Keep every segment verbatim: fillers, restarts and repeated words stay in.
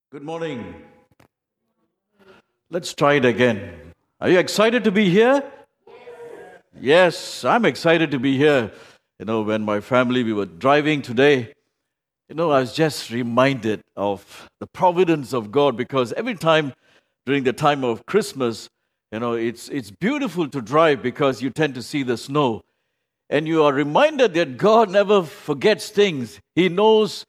Good morning. Let's try it again. Are you excited to be here? Yes, I'm excited to be here. You know, when my family, we were driving today, you know, I was just reminded of the providence of God because every time during the time of Christmas, you know, it's, it's beautiful to drive because you tend to see the snow. And you are reminded that God never forgets things. He knows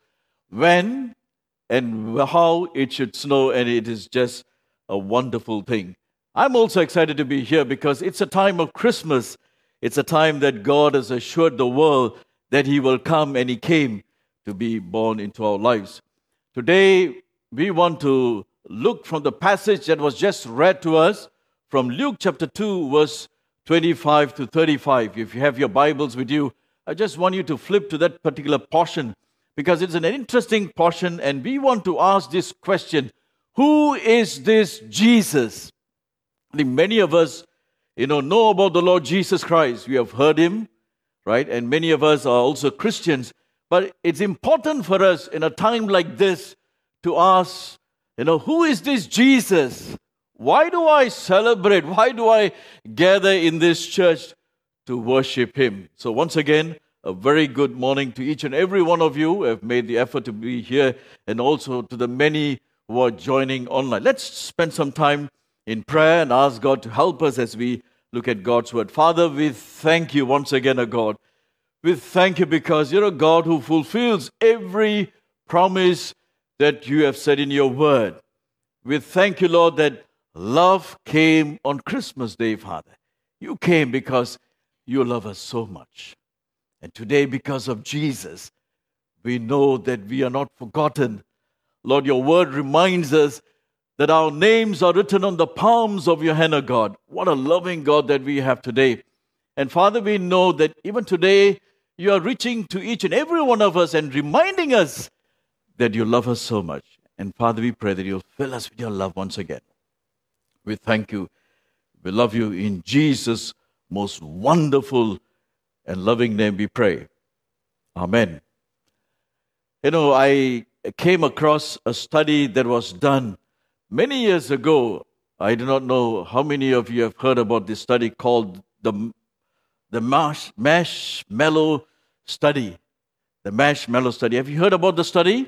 when and how it should snow, and it is just a wonderful thing. I'm also excited to be here because it's a time of Christmas. It's a time that God has assured the world that He will come, and He came to be born into our lives. Today, we want to look from the passage that was just read to us from Luke chapter two, verse twenty-five to thirty-five. If you have your Bibles with you, I just want you to flip to that particular portion because it's an interesting portion, and we want to ask this question: who is this Jesus? I think many of us, you know, know about the Lord Jesus Christ. We have heard Him, right? And many of us are also Christians. But it's important for us in a time like this to ask, you know, who is this Jesus? Why do I celebrate? Why do I gather in this church to worship Him? So once again, a very good morning to each and every one of you who have made the effort to be here, and also to the many who are joining online. Let's spend some time in prayer and ask God to help us as we look at God's Word. Father, we thank you once again, O God. We thank you because you're a God who fulfills every promise that you have said in your Word. We thank you, Lord, that love came on Christmas Day, Father. You came because you love us so much. And today, because of Jesus, we know that we are not forgotten. Lord, your word reminds us that our names are written on the palms of your hand, O God. What a loving God that we have today. And Father, we know that even today, you are reaching to each and every one of us and reminding us that you love us so much. And Father, we pray that you'll fill us with your love once again. We thank you. We love you in Jesus' most wonderful and loving name we pray. Amen. You know, I came across a study that was done many years ago. I do not know how many of you have heard about this study called the, the Marsh, Marshmallow Study. The Marshmallow Study. Have you heard about the study?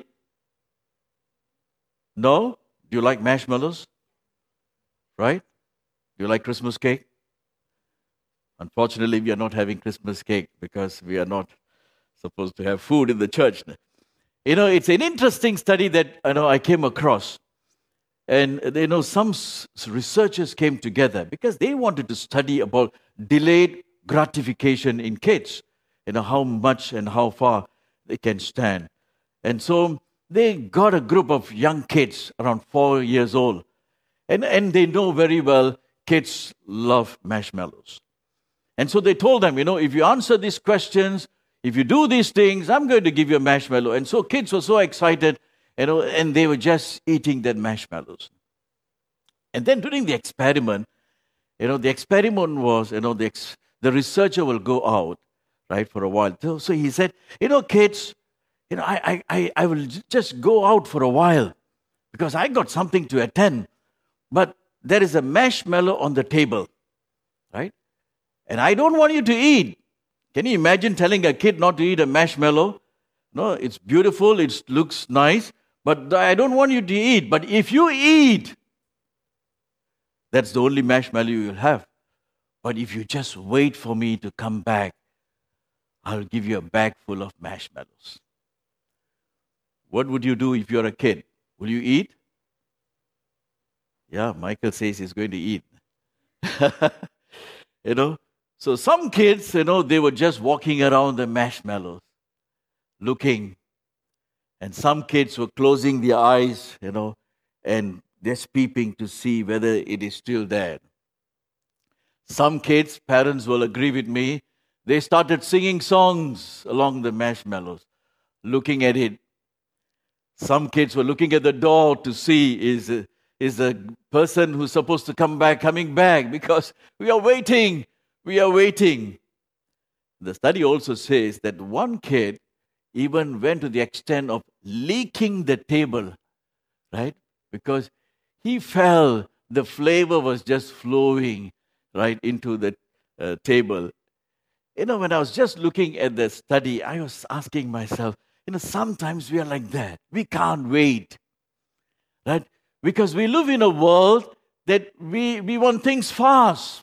No? Do you like marshmallows? Right? Do you like Christmas cake? Unfortunately, we are not having Christmas cake because we are not supposed to have food in the church. You know, it's an interesting study that you know I came across. And you know, some researchers came together because they wanted to study about delayed gratification in kids. You know, how much and how far they can stand. And so they got a group of young kids around four years old. And, and they know very well kids love marshmallows. And so they told them, you know, if you answer these questions, if you do these things, I'm going to give you a marshmallow. And so kids were so excited, you know, and they were just eating their marshmallows. And then during the experiment, you know, the experiment was, you know, the, ex- the researcher will go out, right, for a while. So, so he said, you know, kids, you know, I, I, I will just go out for a while because I got something to attend. But there is a marshmallow on the table, right? And I don't want you to eat. Can you imagine telling a kid not to eat a marshmallow? No, it's beautiful, it looks nice, but I don't want you to eat. But if you eat, that's the only marshmallow you will have. But if you just wait for me to come back, I'll give you a bag full of marshmallows. What would you do if you're a kid? Will you eat? Yeah, Michael says he's going to eat. You know? So some kids, you know, they were just walking around the marshmallows, looking. And some kids were closing their eyes, you know, and just peeping to see whether it is still there. Some kids, parents will agree with me, they started singing songs along the marshmallows, looking at it. Some kids were looking at the door to see is, is the person who's supposed to come back coming back because we are waiting. We are waiting. The study also says that one kid even went to the extent of leaking the table, right? because he felt the flavor was just flowing right into the uh, table. You know, when I was just looking at the study, I was asking myself, you know, sometimes we are like that. We can't wait, right? Because we live in a world that we, we want things fast.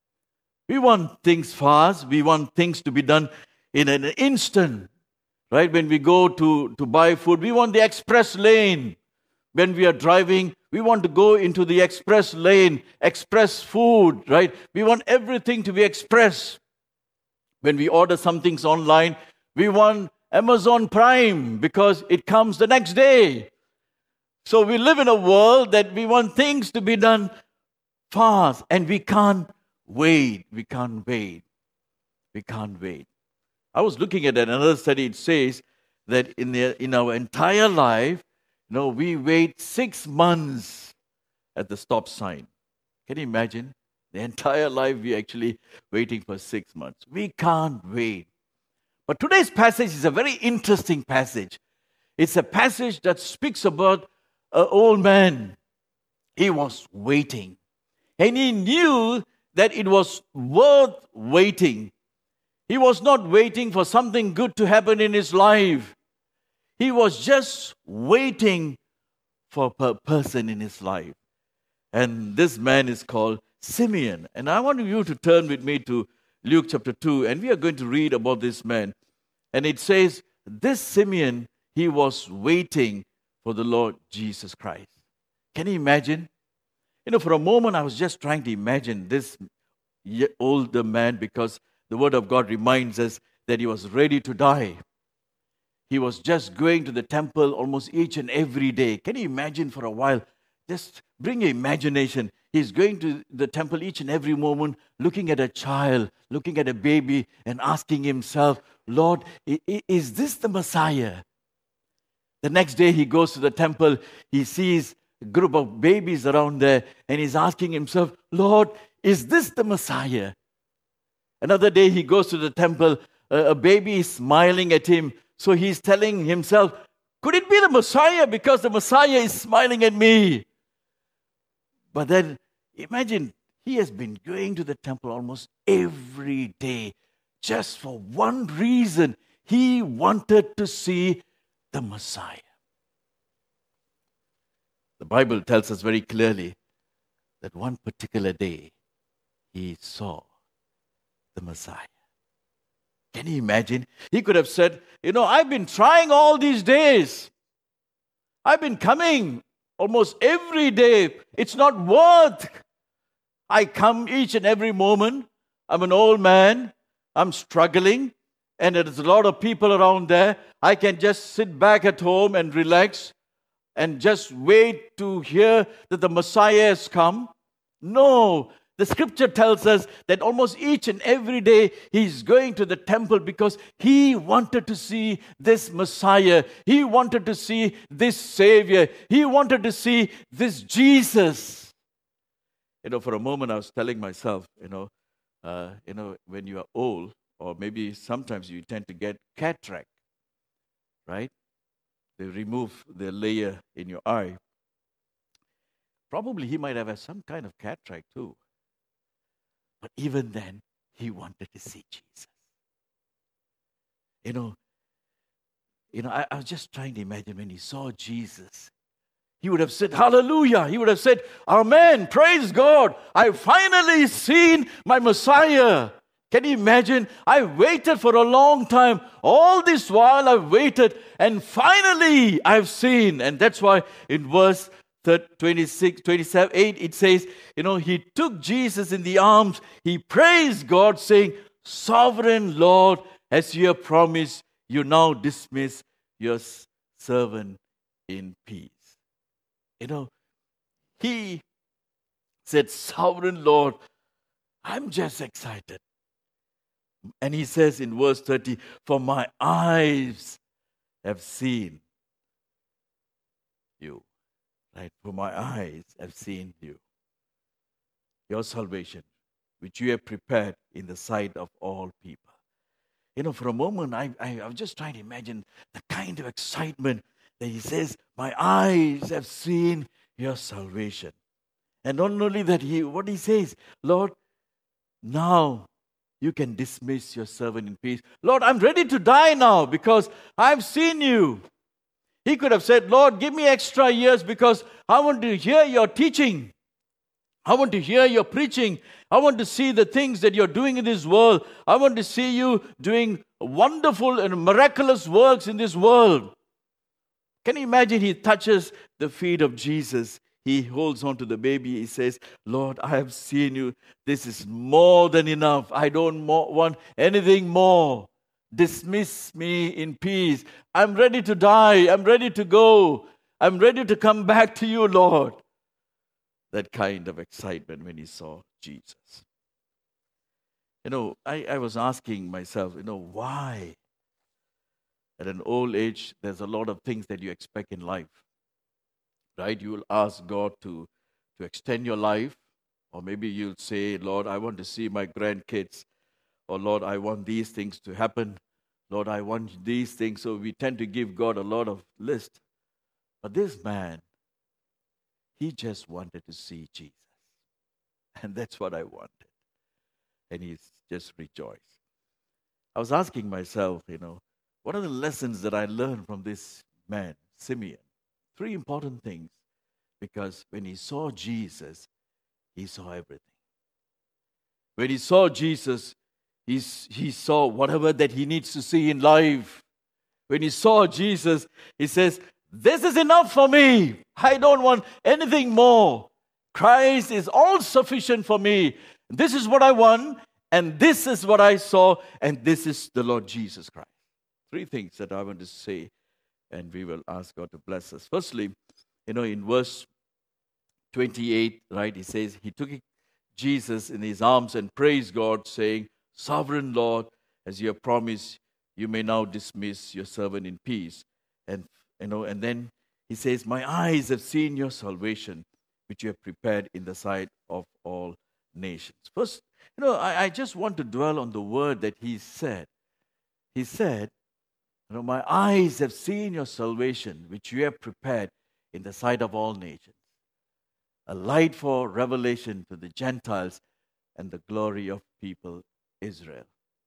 We want things fast. We want things to be done in an instant, right? When we go to, to buy food, we want the express lane. When we are driving, we want to go into the express lane, express food, right? We want everything to be express. When we order some things online, we want Amazon Prime because it comes the next day. So we live in a world that we want things to be done fast, and we can't wait. We can't wait. We can't wait. I was looking at another study. It says that in the, in our entire life, you know, we wait six months at the stop sign. Can you imagine? The entire life we actually waiting for six months. We can't wait. But today's passage is a very interesting passage. It's a passage that speaks about an old man. He was waiting. And he knew that it was worth waiting. He was not waiting for something good to happen in his life. He was just waiting for a person in his life. And this man is called Simeon. And I want you to turn with me to Luke chapter two, and we are going to read about this man. And it says, this Simeon, he was waiting for the Lord Jesus Christ. Can you imagine? You know, for a moment, I was just trying to imagine this older man, because the Word of God reminds us that he was ready to die. He was just going to the temple almost each and every day. Can you imagine for a while? Just bring your imagination. He's going to the temple each and every moment, looking at a child, looking at a baby, and asking himself, Lord, is this the Messiah? The next day he goes to the temple, he sees a group of babies around there, and he's asking himself, Lord, is this the Messiah? Another day he goes to the temple, a baby is smiling at him, so he's telling himself, could it be the Messiah, because the Messiah is smiling at me? But then, imagine, he has been going to the temple almost every day just for one reason. He wanted to see the Messiah. The Bible tells us very clearly that one particular day, he saw the Messiah. Can you imagine? He could have said, you know, I've been trying all these days. I've been coming almost every day. It's not worth. I come each and every moment. I'm an old man. I'm struggling. And there's a lot of people around there. I can just sit back at home and relax and just wait to hear that the Messiah has come. No. The scripture tells us that almost each and every day he's going to the temple because he wanted to see this Messiah. He wanted to see this Savior. He wanted to see this Jesus. You know, for a moment I was telling myself, you know, uh, you know, when you are old, or maybe sometimes you tend to get cataract, right? They remove the layer in your eye. Probably he might have had some kind of cataract too. But even then, he wanted to see Jesus. You know, you know, I, I was just trying to imagine when he saw Jesus, he would have said, hallelujah. He would have said, amen, praise God. I've finally seen my Messiah. Can you imagine? I waited for a long time. All this while I've waited, and finally I've seen. And that's why in verse twenty-six, twenty-seven, eight, it says, you know, he took Jesus in the arms. He praised God, saying, Sovereign Lord, as you have promised, you now dismiss your servant in peace. You know, he said, Sovereign Lord, I'm just excited. And he says in verse thirty, for my eyes have seen you. Right? For my eyes have seen you. Your salvation, which you have prepared in the sight of all people. You know, for a moment, I, I, I was just trying to imagine the kind of excitement that he says, my eyes have seen your salvation. And not only that, he what he says, Lord, now you can dismiss your servant in peace. Lord, I'm ready to die now because I've seen you. He could have said, Lord, give me extra years because I want to hear your teaching. I want to hear your preaching. I want to see the things that you're doing in this world. I want to see you doing wonderful and miraculous works in this world. Can you imagine? He touches the feet of Jesus. He holds on to the baby. He says, Lord, I have seen you. This is more than enough. I don't more, want anything more. Dismiss me in peace. I'm ready to die. I'm ready to go. I'm ready to come back to you, Lord. That kind of excitement when he saw Jesus. You know, I, I was asking myself, you know, why? At an old age, there's a lot of things that you expect in life. Right? You will ask God to, to extend your life. Or maybe you'll say, Lord, I want to see my grandkids. Or Lord, I want these things to happen. Lord, I want these things. So we tend to give God a lot of list. But this man, he just wanted to see Jesus. And that's what I wanted. And he's just rejoiced. I was asking myself, you know, what are the lessons that I learned from this man, Simeon? Three important things. Because when he saw Jesus, he saw everything. When he saw Jesus, he, he saw whatever that he needs to see in life. When he saw Jesus, he says, this is enough for me. I don't want anything more. Christ is all sufficient for me. This is what I want, and this is what I saw, and this is the Lord Jesus Christ. Three things that I want to say, and we will ask God to bless us. Firstly, you know, in verse twenty-eight, right, he says, he took Jesus in his arms and praised God, saying, Sovereign Lord, as you have promised, you may now dismiss your servant in peace. And you know, and then he says, my eyes have seen your salvation, which you have prepared in the sight of all nations. First, you know, I, I just want to dwell on the word that he said. He said, you know, my eyes have seen your salvation, which you have prepared in the sight of all nations. A light for revelation to the Gentiles and the glory of people Israel.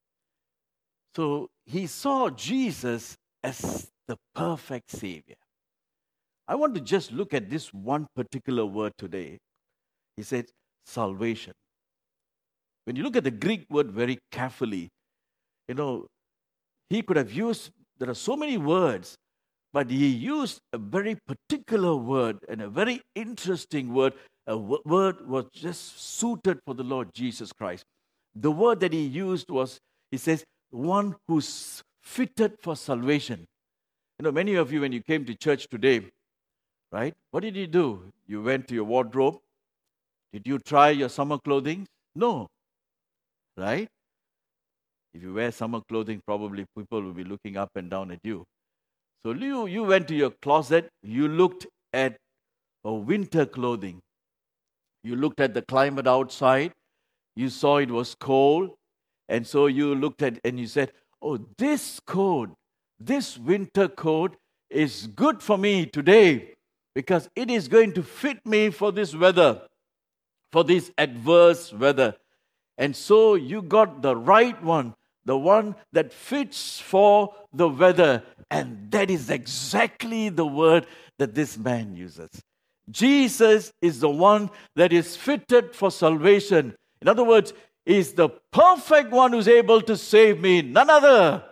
So he saw Jesus as the perfect Savior. I want to just look at this one particular word today. He said, salvation. When you look at the Greek word very carefully, you know, he could have used, there are so many words, but he used a very particular word and a very interesting word. A w- word was just suited for the Lord Jesus Christ. The word that he used was, he says, one who's fitted for salvation. You know, many of you, when you came to church today, right, what did you do? You went to your wardrobe. Did you try your summer clothing? No. Right? If you wear summer clothing, probably people will be looking up and down at you. So you, you went to your closet, you looked at a winter clothing. You looked at the climate outside, you saw it was cold, and so you looked at and you said, oh, this coat, this winter coat is good for me today because it is going to fit me for this weather, for this adverse weather. And so you got the right one, the one that fits for the weather. And that is exactly the word that this man uses. Jesus is the one that is fitted for salvation. In other words, he is the perfect one who's able to save me. None other.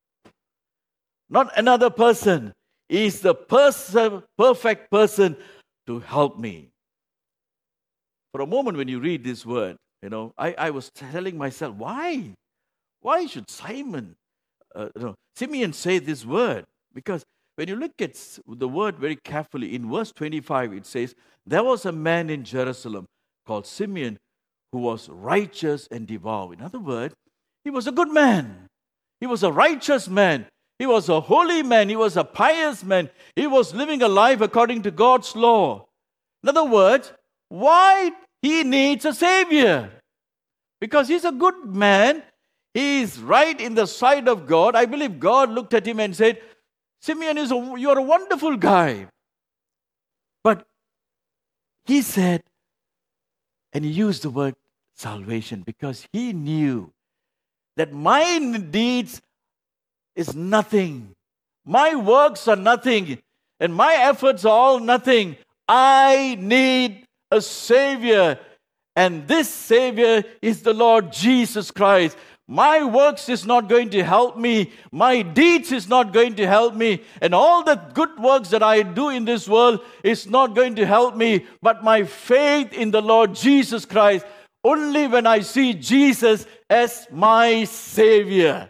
Not another person. He is the person, perfect person to help me. For a moment when you read this word, you know, I, I was telling myself, why? Why should Simon, uh, you know, Simeon say this word? Because when you look at the word very carefully, in verse twenty-five it says, there was a man in Jerusalem called Simeon who was righteous and devout. In other words, he was a good man. He was a righteous man. He was a holy man. He was a pious man. He was living a life according to God's law. In other words, why he needs a savior? Because he's a good man. He is right in the sight of God. I believe God looked at him and said, Simeon, is a, you're a wonderful guy. But He said, and he used the word salvation because he knew that my deeds is nothing. My works are nothing. And my efforts are all nothing. I need a Savior. And this Savior is the Lord Jesus Christ. My works is not going to help me. My deeds is not going to help me. And all the good works that I do in this world is not going to help me. But my faith in the Lord Jesus Christ, only when I see Jesus as my Savior.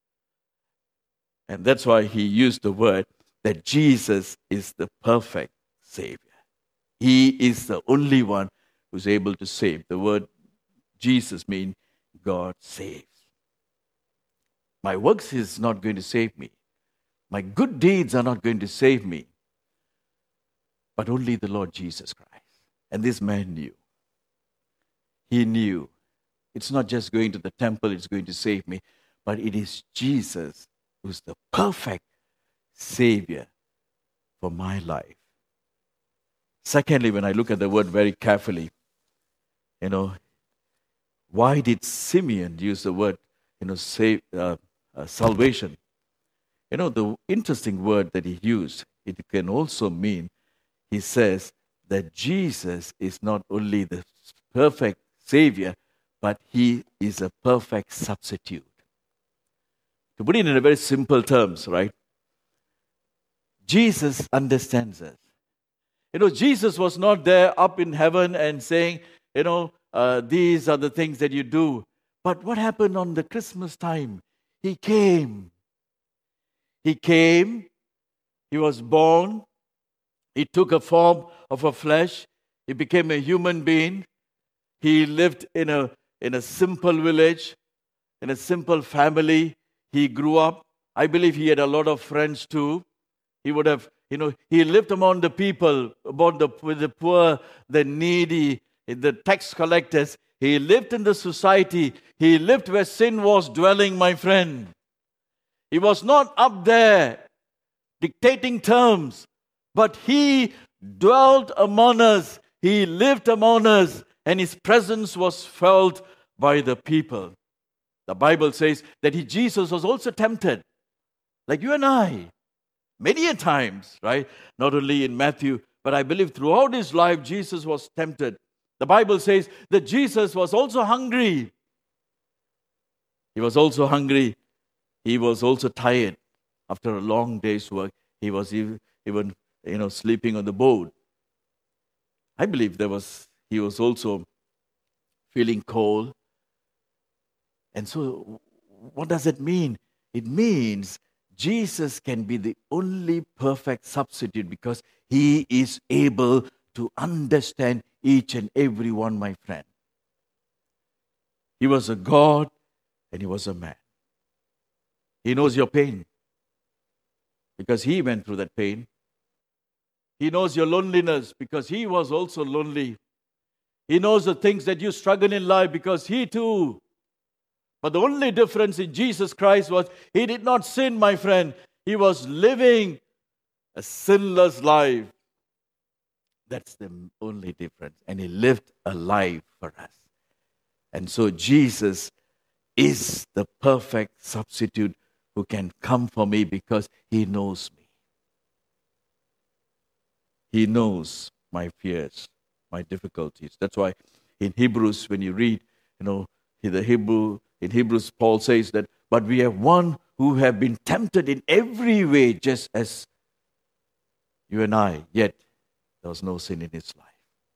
And that's why he used the word that Jesus is the perfect Savior. He is the only one who's able to save. The word Jesus means God saves. My works is not going to save me. My good deeds are not going to save me. But only the Lord Jesus Christ. And this man knew. He knew. It's not just going to the temple, it's going to save me. But it is Jesus who's the perfect Savior for my life. Secondly, when I look at the word very carefully, you know, why did Simeon use the word, you know, save, uh, uh, salvation? You know, the interesting word that he used, it can also mean, he says that Jesus is not only the perfect Savior, but he is a perfect substitute. To put it in a very simple terms, right? Jesus understands us. You know, Jesus was not there up in heaven and saying, you know, uh, these are the things that you do. But what happened on the Christmas time? He came. He came. He was born. He took a form of a flesh. He became a human being. He lived in a, in a simple village, in a simple family. He grew up. I believe he had a lot of friends too. He would have, you know, he lived among the people, among the, with the poor, the needy, the tax collectors. He lived in the society. He lived where sin was dwelling, my friend. He was not up there dictating terms, but he dwelt among us. He lived among us, and his presence was felt by the people. The Bible says that he, Jesus was also tempted, like you and I, many a times, right? Not only in Matthew, but I believe throughout his life, Jesus was tempted. The Bible says that Jesus was also hungry. He was also hungry. He was also tired. After a long day's work, he was even, even you know, sleeping on the boat. I believe there was he was also feeling cold. And so, what does it mean? It means Jesus can be the only perfect substitute because he is able to understand each and every one, my friend. He was a God and he was a man. He knows your pain because he went through that pain. He knows your loneliness because he was also lonely. He knows the things that you struggle in life because he too. But the only difference in Jesus Christ was he did not sin, my friend. He was living a sinless life. That's the only difference. And he lived a life for us. And so Jesus is the perfect substitute who can come for me because he knows me. He knows my fears, my difficulties. That's why in Hebrews, when you read, you know, the Hebrew, in Hebrews, Paul says that, but we have one who have been tempted in every way, just as you and I, yet there was no sin in his life.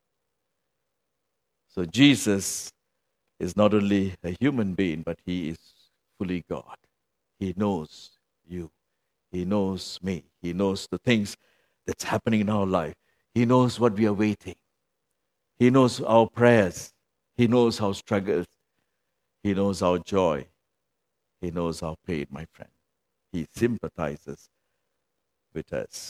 So Jesus is not only a human being, but he is fully God. He knows you. He knows me. He knows the things that's happening in our life. He knows what we are waiting. He knows our prayers. He knows our struggles. He knows our joy. He knows our pain, my friend. He sympathizes with us.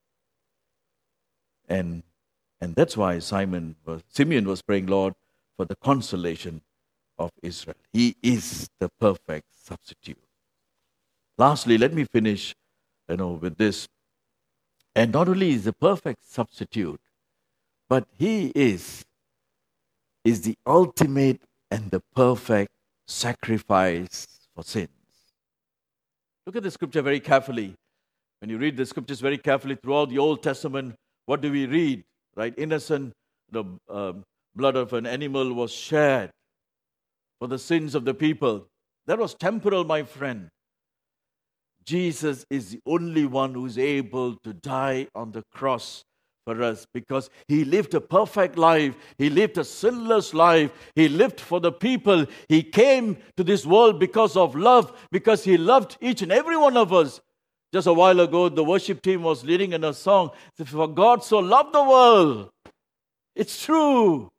And, and that's why Simon was, Simeon was praying, Lord, for the consolation of Israel. He is the perfect substitute. Lastly, let me finish, you know, with this. And not only is the perfect substitute, But He is, is the ultimate and the perfect sacrifice for sins. Look at the scripture very carefully. When you read the scriptures very carefully throughout the Old Testament, what do we read? Right? Innocent, the um, blood of an animal was shed for the sins of the people. That was temporal, my friend. Jesus is the only one who is able to die on the cross for us because He lived a perfect life. He lived a sinless life. He lived for the people. He came to this world because of love, because He loved each and every one of us. Just a while ago, the worship team was leading in a song, "For God so loved the world." It's true.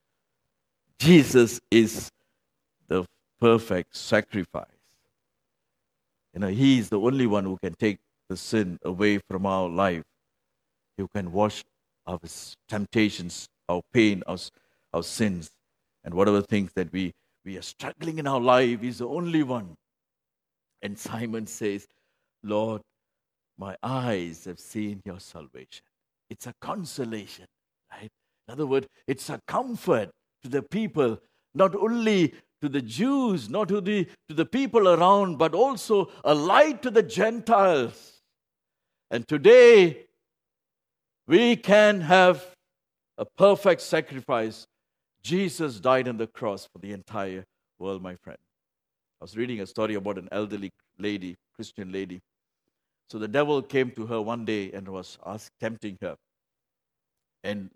Jesus is the perfect sacrifice. You know, He is the only one who can take the sin away from our life. Who can wash our temptations, our pain, our, our sins, and whatever things that we, we are struggling in our life. He's the only one. And Simon says, "Lord, my eyes have seen your salvation." It's a consolation, right? In other words, it's a comfort to the people, not only to the Jews, not to the, to the people around, but also a light to the Gentiles. And today, we can have a perfect sacrifice. Jesus died on the cross for the entire world, my friend. I was reading a story about an elderly lady, Christian lady. So the devil came to her one day and was asked, tempting her. And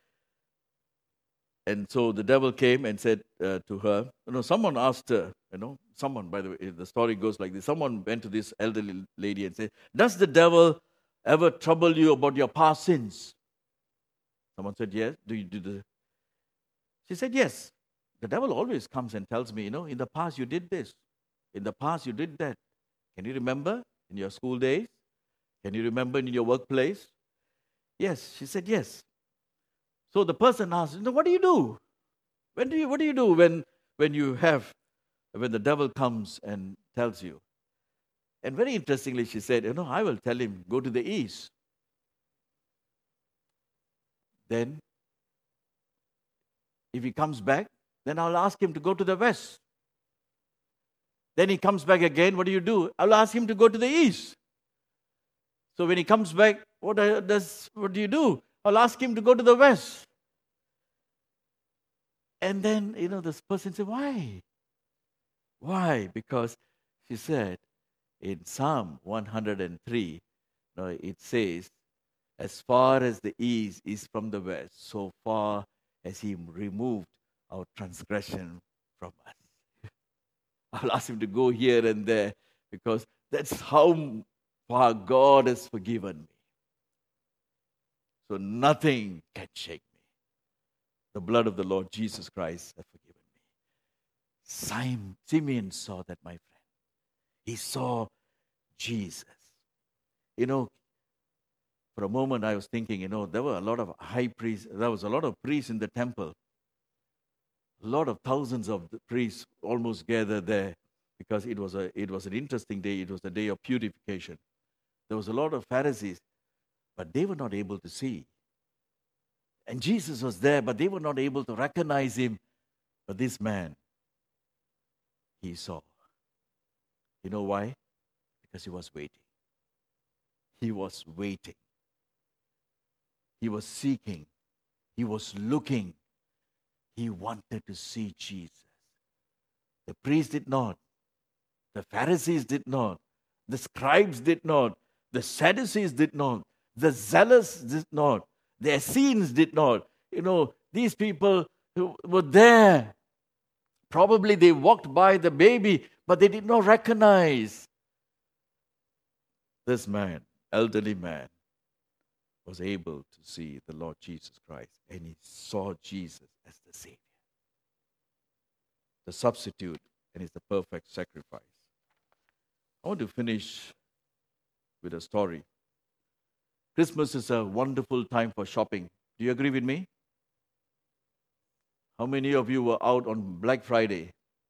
and so the devil came and said uh, to her, you know, someone asked her, you know, someone, by the way, the story goes like this. Someone went to this elderly lady and said, "Does the devil ever trouble you about your past sins?" Someone said, "Yes." Do you do the? She said, "Yes. The devil always comes and tells me, you know, in the past you did this. In the past you did that. Can you remember in your school days? Can you remember in your workplace?" Yes. She said, "Yes." So the person asked, you know, "What do you do? When do you what do you do when when you have when the devil comes and tells you?" And very interestingly, she said, "You know, I will tell him, go to the east. Then, if he comes back, then I'll ask him to go to the west. Then he comes back again, what do you do? I'll ask him to go to the east. So when he comes back, what does what do you do? I'll ask him to go to the west." And then, you know, this person said, "Why? Why?" Because she said, in Psalm one hundred three, you know, it says, "As far as the east is from the west, so far as He removed our transgression from us." I'll ask Him to go here and there because that's how far God has forgiven me. So nothing can shake me. The blood of the Lord Jesus Christ has forgiven me. Simon, Simeon saw that, my friend. He saw Jesus. You know, for a moment I was thinking, you know, there were a lot of high priests, there was a lot of priests in the temple. A lot of thousands of priests almost gathered there because it was a it was an interesting day. It was the day of purification. There was a lot of Pharisees, but they were not able to see. And Jesus was there, but they were not able to recognize Him. But this man, he saw. You know why? Because he was waiting. He was waiting. He was seeking. He was looking. He wanted to see Jesus. The priests did not. The Pharisees did not. The scribes did not. The Sadducees did not. The zealots did not. The Essenes did not. You know, these people who were there. Probably they walked by the baby, but they did not recognize. This man, elderly man, was able to see the Lord Jesus Christ, and he saw Jesus as the Savior, the substitute, and is the perfect sacrifice. I want to finish with a story. Christmas is a wonderful time for shopping. Do you agree with me? How many of you were out on Black Friday?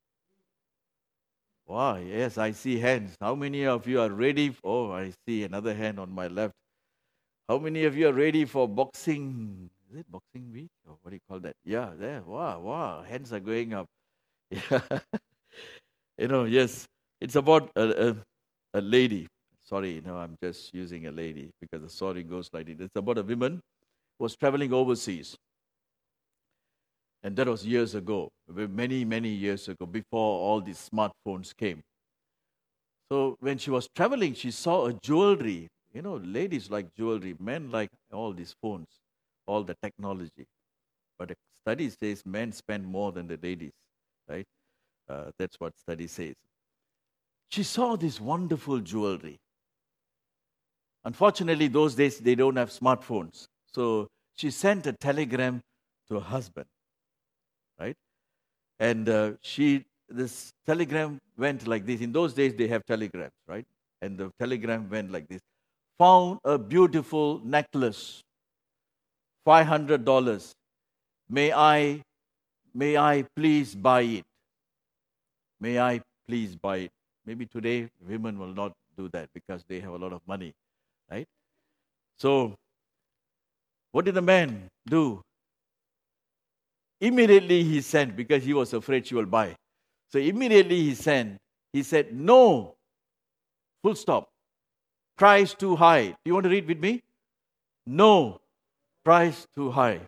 Wow, yes, I see hands. How many of you are ready? For, oh, I see another hand on my left. How many of you are ready for Boxing? Is it Boxing Week? Or what do you call that? Yeah, there. Wow, wow. Hands are going up. Yeah. You know, yes. It's about a, a, a lady. Sorry, no, I'm just using a lady because the story goes like this. It's about a woman who was traveling overseas. And that was years ago, many, many years ago, before all these smartphones came. So when she was traveling, she saw a jewelry. You know, ladies like jewelry, men like all these phones, all the technology. But a study says men spend more than the ladies, right? Uh, that's what study says. She saw this wonderful jewelry. Unfortunately, those days they don't have smartphones. So she sent a telegram to her husband, right? And uh, she, this telegram went like this. In those days, they have telegrams, right? And the telegram went like this. Found a beautiful necklace, five hundred dollars. May I, may I please buy it? May I please buy it? Maybe today women will not do that because they have a lot of money, right? So, what did the man do? Immediately he sent because he was afraid she will buy. So immediately he sent. He said, no, full stop. Price too high. Do you want to read with me? No, price too high.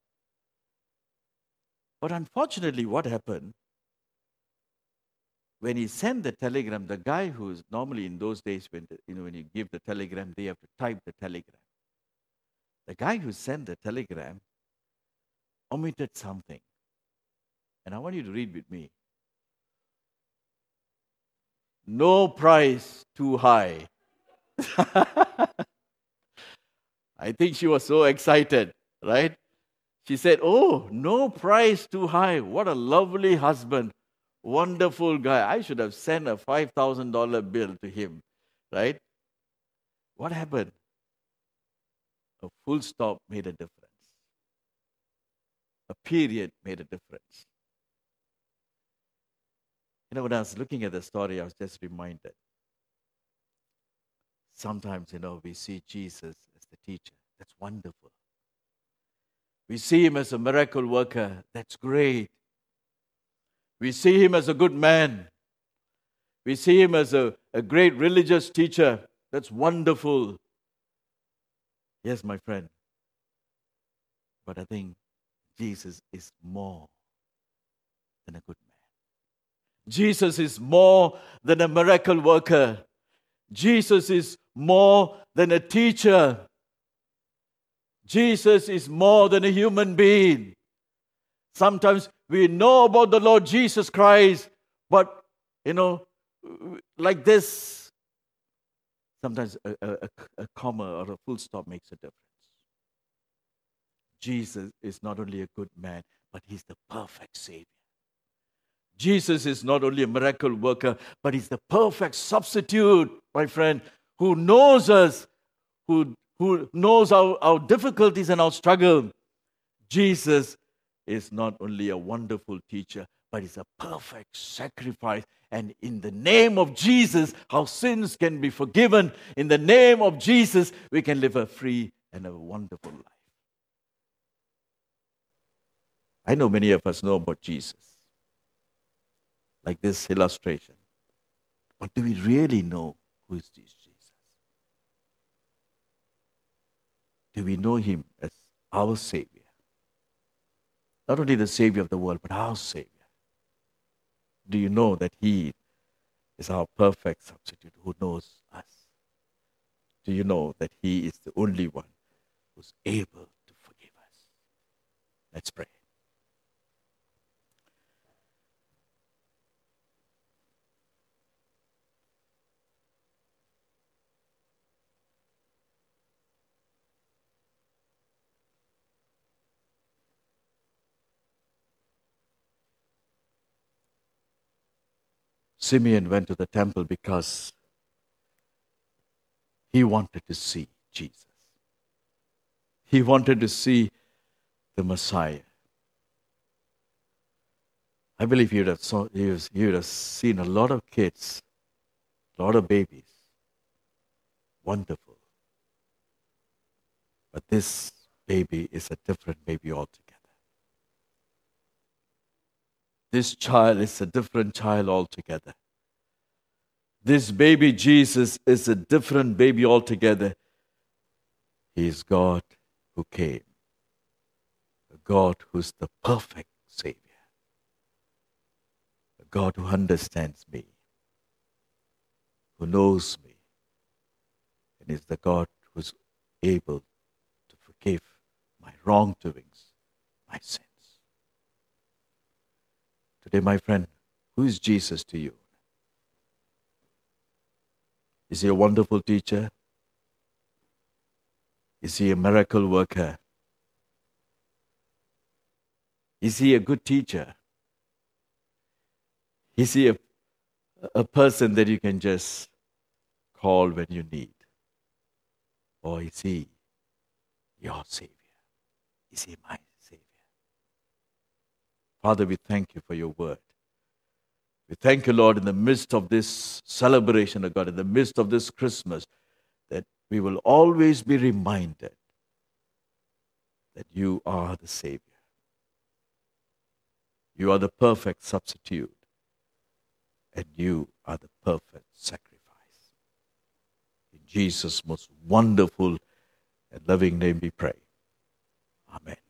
But unfortunately, what happened? When he sent the telegram, the guy who's normally in those days, when the, you know, when you give the telegram, they have to type the telegram. The guy who sent the telegram omitted something. And I want you to read with me. No price too high. I think she was so excited, right? She said, oh, no price too high. What a lovely husband. Wonderful guy. I should have sent a five thousand dollars bill to him, right? What happened? A full stop made a difference. A period made a difference. You know, when I was looking at the story, I was just reminded. Sometimes, you know, we see Jesus as the teacher. That's wonderful. We see him as a miracle worker. That's great. We see him as a good man. We see him as a, a great religious teacher. That's wonderful. Yes, my friend. But I think Jesus is more than a good man. Jesus is more than a miracle worker. Jesus is more than a teacher. Jesus is more than a human being. Sometimes we know about the Lord Jesus Christ, but, you know, like this, sometimes a, a, a comma or a full stop makes a difference. Jesus is not only a good man, but he's the perfect Savior. Jesus is not only a miracle worker, but he's the perfect substitute, my friend, who knows us, who, who knows our, our difficulties and our struggle. Jesus is not only a wonderful teacher, but he's a perfect sacrifice. And in the name of Jesus, our sins can be forgiven. In the name of Jesus, we can live a free and a wonderful life. I know many of us know about Jesus, like this illustration. But do we really know who is this Jesus? Do we know him as our Savior? Not only the Savior of the world, but our Savior. Do you know that he is our perfect substitute who knows us? Do you know that he is the only one who's able to forgive us? Let's pray. Simeon went to the temple because he wanted to see Jesus. He wanted to see the Messiah. I believe he would have, saw, he was, he would have seen a lot of kids, a lot of babies. Wonderful. But this baby is a different baby altogether. This child is a different child altogether. This baby Jesus is a different baby altogether. He is God who came. A God who's the perfect Savior. A God who understands me. Who knows me. And is the God who's able to forgive my wrongdoings, my sins. Today, my friend, who is Jesus to you? Is he a wonderful teacher? Is he a miracle worker? Is he a good teacher? Is he a, a person that you can just call when you need? Or is he your Savior? Is he my Savior? Father, we thank you for your word. We thank you, Lord, in the midst of this celebration of God, in the midst of this Christmas, that we will always be reminded that you are the Savior. You are the perfect substitute, and you are the perfect sacrifice. In Jesus' most wonderful and loving name we pray. Amen.